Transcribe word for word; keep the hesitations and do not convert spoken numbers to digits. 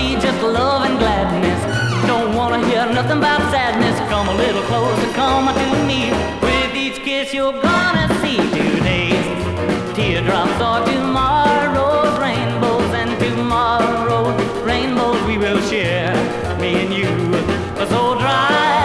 be just love and gladness. Don't wanna hear nothing about sadness. Come a little closer, come to me. With each kiss you're gonna see today's teardrops are tomorrow's rainbows, and tomorrow's rainbows we will share, me and you. So dry